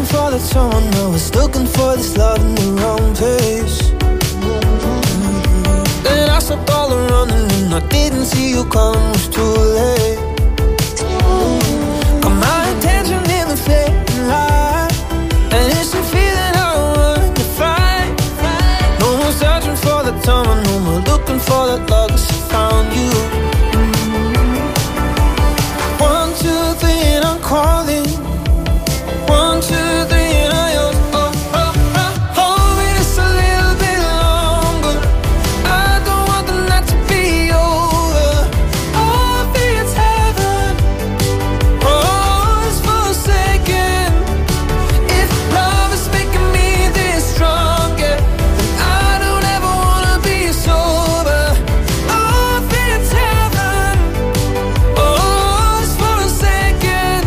for the someone I was looking for this love in the wrong place. Then I stopped all the running and I didn't see you coming, it was too late. Got my attention in the fading light, and it's a feeling I want to fight. No more searching for the time, no more looking for that love, 'cause I found you. 1, 2, 3 and I'm calling. 1, 2, 3 and I yours. Oh, oh, oh. Hold me just a little bit longer. I don't want the night to be over. Oh, I feel it's heaven. Oh, it's forsaken. If love is making me this strong, yeah, then I don't ever wanna be sober. Oh, I feel it's heaven. Oh, it's forsaken.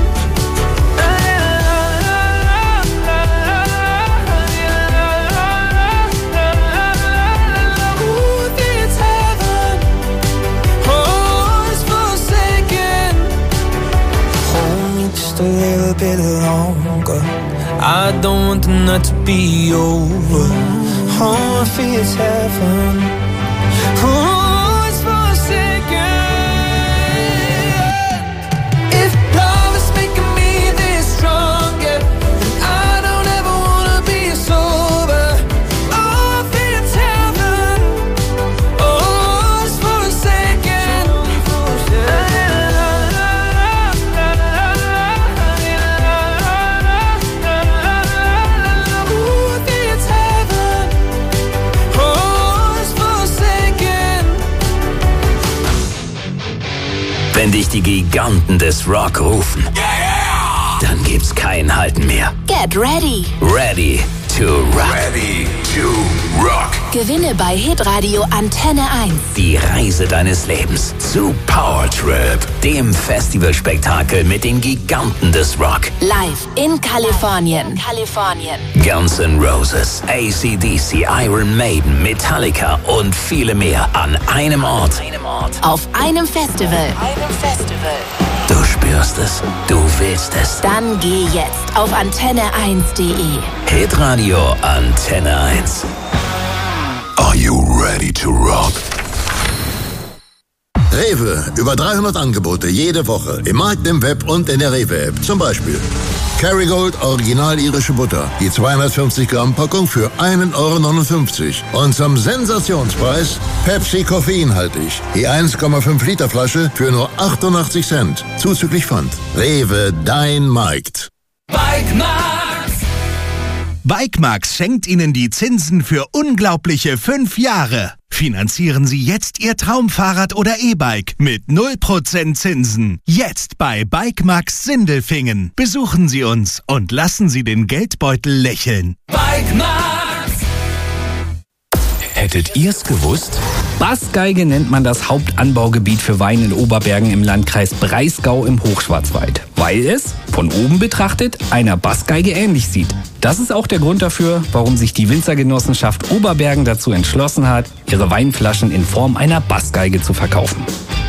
Ooh, I feel it's heaven. Oh, it's forsaken. Hold me just a little bit longer. I don't want the night to be over. Oh, I feel it's heaven. Oh, it's forsaken. If love is making me this strong, yeah, then I don't ever wanna be sober. Oh, I feel it's heaven. Oh, it's forsaken. Ooh, I feel it's heaven. Oh, it's forsaken. Wenn dich die Giganten des Rock rufen, dann gibt's kein Halten mehr. Get ready. Ready to Rock. Ready to rock. Gewinne bei Hitradio Antenne 1. Die Reise deines Lebens zu Power Trip, dem Festivalspektakel mit den Giganten des Rock. Live in Kalifornien. Guns N' Roses, AC/DC, Iron Maiden, Metallica und viele mehr an einem Ort. Auf einem Festival. Du spürst es, du willst es. Dann geh jetzt auf antenne1.de. Hitradio Antenne 1. Are you ready to rock? Rewe, über 300 Angebote jede Woche. Im Markt, im Web und in der Rewe-App. Zum Beispiel Kerrygold Original irische Butter. Die 250 Gramm Packung für 1,59 €. Und zum Sensationspreis Pepsi koffeinhaltig. Die 1,5 Liter Flasche für nur 88 Cent. Zuzüglich Pfand. Rewe, dein Markt. Bikemax schenkt Ihnen die Zinsen für unglaubliche 5 Jahre. Finanzieren Sie jetzt Ihr Traumfahrrad oder E-Bike mit 0% Zinsen. Jetzt bei Bikemax Sindelfingen. Besuchen Sie uns und lassen Sie den Geldbeutel lächeln. Hättet ihr's gewusst? Bassgeige nennt man das Hauptanbaugebiet für Wein in Oberbergen im Landkreis Breisgau im Hochschwarzwald, weil es, von oben betrachtet, einer Bassgeige ähnlich sieht. Das ist auch der Grund dafür, warum sich die Winzergenossenschaft Oberbergen dazu entschlossen hat, ihre Weinflaschen in Form einer Bassgeige zu verkaufen.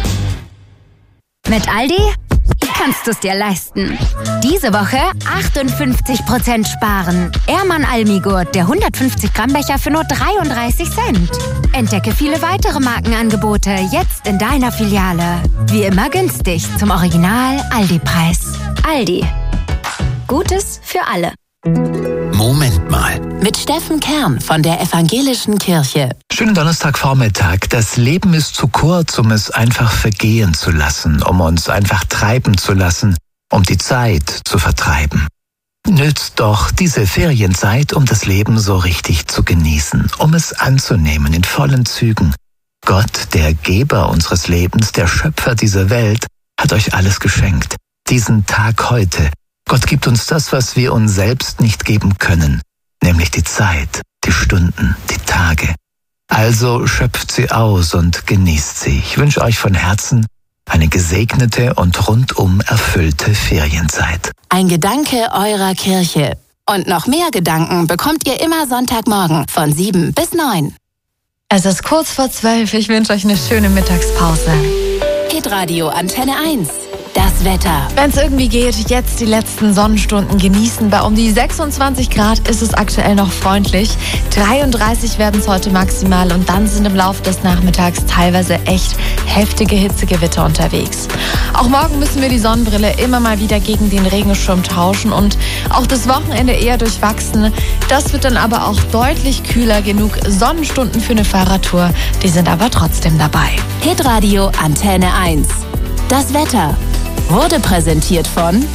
Mit Aldi kannst du es dir leisten. Diese Woche 58% sparen. Ehrmann Almigurt, der 150 Gramm Becher für nur 33 Cent. Entdecke viele weitere Markenangebote jetzt in deiner Filiale. Wie immer günstig zum Original Aldi-Preis. Aldi. Gutes für alle. Moment mal. Mit Steffen Kern von der Evangelischen Kirche. Schönen Donnerstagvormittag. Das Leben ist zu kurz, um es einfach vergehen zu lassen, um uns einfach treiben zu lassen, um die Zeit zu vertreiben. Nützt doch diese Ferienzeit, um das Leben so richtig zu genießen, um es anzunehmen in vollen Zügen. Gott, der Geber unseres Lebens, der Schöpfer dieser Welt, hat euch alles geschenkt. Diesen Tag heute. Gott gibt uns das, was wir uns selbst nicht geben können, nämlich die Zeit, die Stunden, die Tage. Also schöpft sie aus und genießt sie. Ich wünsche euch von Herzen eine gesegnete und rundum erfüllte Ferienzeit. Ein Gedanke eurer Kirche. Und noch mehr Gedanken bekommt ihr immer Sonntagmorgen von 7 bis 9. Es ist kurz vor 12. Ich wünsche euch eine schöne Mittagspause. Hitradio Antenne 1. Das Das Wetter. Wenn es irgendwie geht, jetzt die letzten Sonnenstunden genießen. Bei um die 26 Grad ist es aktuell noch freundlich. 33 werden es heute maximal und dann sind im Laufe des Nachmittags teilweise echt heftige Hitzegewitter unterwegs. Auch morgen müssen wir die Sonnenbrille immer mal wieder gegen den Regenschirm tauschen und auch das Wochenende eher durchwachsen. Das wird dann aber auch deutlich kühler. Genug Sonnenstunden für eine Fahrradtour, die sind aber trotzdem dabei. Hitradio Antenne 1. Das Wetter wurde präsentiert von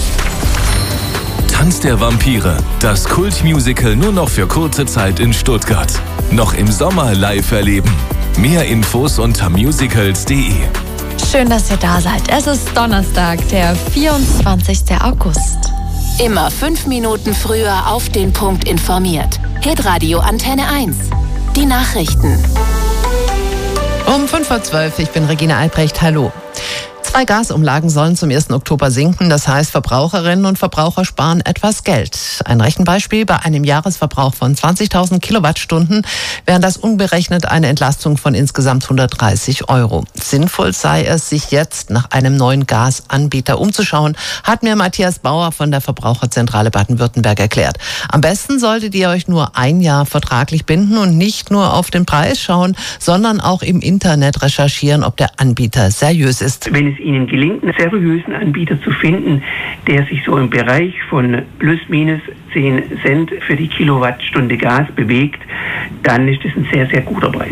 Tanz der Vampire, das Kultmusical nur noch für kurze Zeit in Stuttgart. Noch im Sommer live erleben. Mehr Infos unter musicals.de. Schön, dass ihr da seid. Es ist Donnerstag, der 24. August. Immer 5 Minuten früher auf den Punkt informiert. Hitradio Antenne 1. Die Nachrichten. Um 5:12 Uhr, ich bin Regina Albrecht, hallo. 2 Gasumlagen sollen zum 1. Oktober sinken. Das heißt, Verbraucherinnen und Verbraucher sparen etwas Geld. Ein Rechenbeispiel: Bei einem Jahresverbrauch von 20.000 Kilowattstunden wären das umgerechnet eine Entlastung von insgesamt 130 €. Sinnvoll sei es, sich jetzt nach einem neuen Gasanbieter umzuschauen, hat mir Matthias Bauer von der Verbraucherzentrale Baden-Württemberg erklärt. Am besten solltet ihr euch nur ein Jahr vertraglich binden und nicht nur auf den Preis schauen, sondern auch im Internet recherchieren, ob der Anbieter seriös ist. Wenn es Ihnen gelingt, einen seriösen Anbieter zu finden, der sich so im Bereich von plus minus 10 Cent für die Kilowattstunde Gas bewegt, dann ist das ein sehr, sehr guter Preis.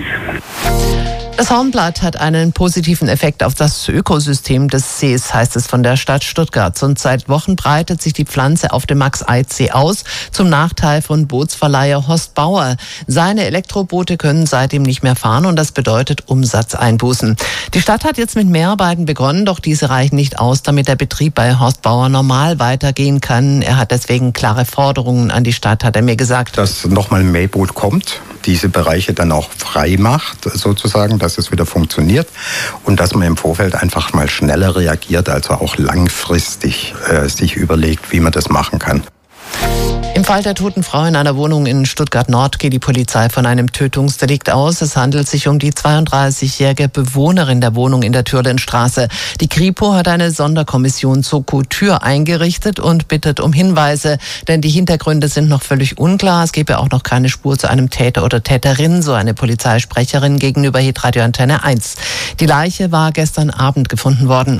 Das Hornblatt hat einen positiven Effekt auf das Ökosystem des Sees, heißt es von der Stadt Stuttgart. Und seit Wochen breitet sich die Pflanze auf dem Max-Eid-See aus, zum Nachteil von Bootsverleiher Horst Bauer. Seine Elektroboote können seitdem nicht mehr fahren und das bedeutet Umsatzeinbußen. Die Stadt hat jetzt mit Mehrarbeiten begonnen, doch diese reichen nicht aus, damit der Betrieb bei Horst Bauer normal weitergehen kann. Er hat deswegen klare Forderungen an die Stadt, hat er mir gesagt. Dass nochmal ein Mähboot kommt, diese Bereiche dann auch frei macht, sozusagen, dass es wieder funktioniert und dass man im Vorfeld einfach mal schneller reagiert, also auch langfristig sich überlegt, wie man das machen kann. Im Fall der toten Frau in einer Wohnung in Stuttgart-Nord geht die Polizei von einem Tötungsdelikt aus. Es handelt sich um die 32-jährige Bewohnerin der Wohnung in der Türlenstraße. Die Kripo hat eine Sonderkommission Soko Tür eingerichtet und bittet um Hinweise, denn die Hintergründe sind noch völlig unklar. Es gebe auch noch keine Spur zu einem Täter oder Täterin, so eine Polizeisprecherin gegenüber Hitradio Antenne 1. Die Leiche war gestern Abend gefunden worden.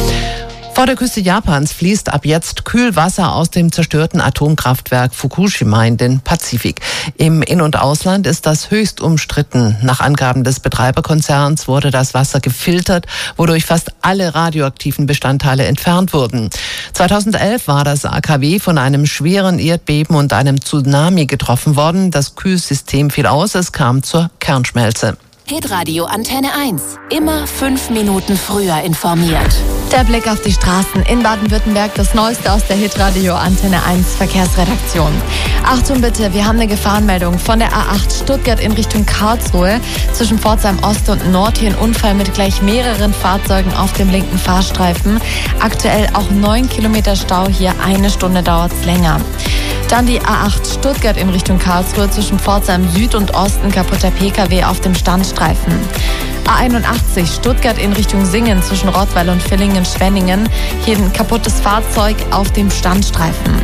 Vor der Küste Japans fließt ab jetzt Kühlwasser aus dem zerstörten Atomkraftwerk Fukushima in den Pazifik. Im In- und Ausland ist das höchst umstritten. Nach Angaben des Betreiberkonzerns wurde das Wasser gefiltert, wodurch fast alle radioaktiven Bestandteile entfernt wurden. 2011 war das AKW von einem schweren Erdbeben und einem Tsunami getroffen worden. Das Kühlsystem fiel aus, es kam zur Kernschmelze. Hitradio Antenne 1. Immer 5 Minuten früher informiert. Der Blick auf die Straßen in Baden-Württemberg, das Neueste aus der Hitradio Antenne 1 Verkehrsredaktion. Achtung bitte, wir haben eine Gefahrenmeldung von der A8 Stuttgart in Richtung Karlsruhe. Zwischen Pforzheim Ost und Nord hier ein Unfall mit gleich mehreren Fahrzeugen auf dem linken Fahrstreifen. Aktuell auch 9 Kilometer Stau hier, 1 Stunde dauert es länger. Dann die A8 Stuttgart in Richtung Karlsruhe, zwischen Pforzheim Süd und Osten kaputter PKW auf dem Standstreifen. A81 Stuttgart in Richtung Singen zwischen Rottweil und Villingen-Schwenningen. Hier ein kaputtes Fahrzeug auf dem Standstreifen.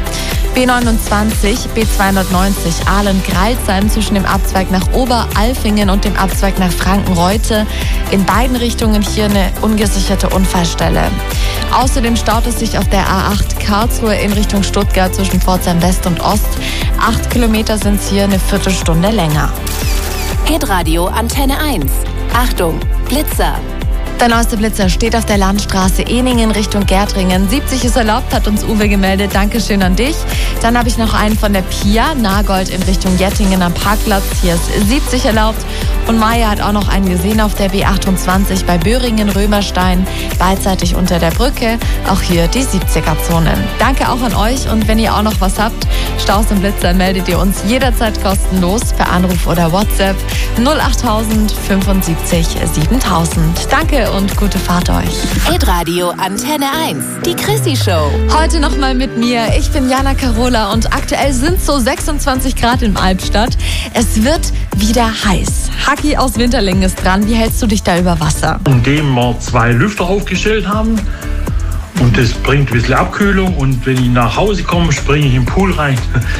B29, B290 Ahlen-Greilsheim zwischen dem Abzweig nach Oberalfingen und dem Abzweig nach Frankenreute. In beiden Richtungen hier eine ungesicherte Unfallstelle. Außerdem staut es sich auf der A8 Karlsruhe in Richtung Stuttgart zwischen Pforzheim West und Ost. 8 Kilometer sind es hier, eine Viertelstunde länger. Hitradio Antenne 1. Achtung, Blitzer. Der neueste Blitzer steht auf der Landstraße Ehningen Richtung Gärtringen. 70 ist erlaubt, hat uns Uwe gemeldet. Dankeschön an dich. Dann habe ich noch einen von der Pia, Nagold in Richtung Jettingen am Parkplatz. Hier ist 70 erlaubt. Und Maya hat auch noch einen gesehen auf der B28 bei Böhringen-Römerstein, beidseitig unter der Brücke. Auch hier die 70er-Zonen. Danke auch an euch. Und wenn ihr auch noch was habt, Staus und Blitzer, meldet ihr uns jederzeit kostenlos per Anruf oder WhatsApp 08000 75 7000. Danke und gute Fahrt euch. Hitradio Antenne 1, die Chrissy Show. Heute nochmal mit mir. Ich bin Jana Carola und aktuell sind so 26 Grad in Albstadt. Es wird wieder heiß. Haki aus Winterlingen ist dran. Wie hältst du dich da über Wasser? Indem wir 2 Lüfter aufgestellt haben. Das bringt ein bisschen Abkühlung und wenn ich nach Hause komme, springe ich im Pool rein.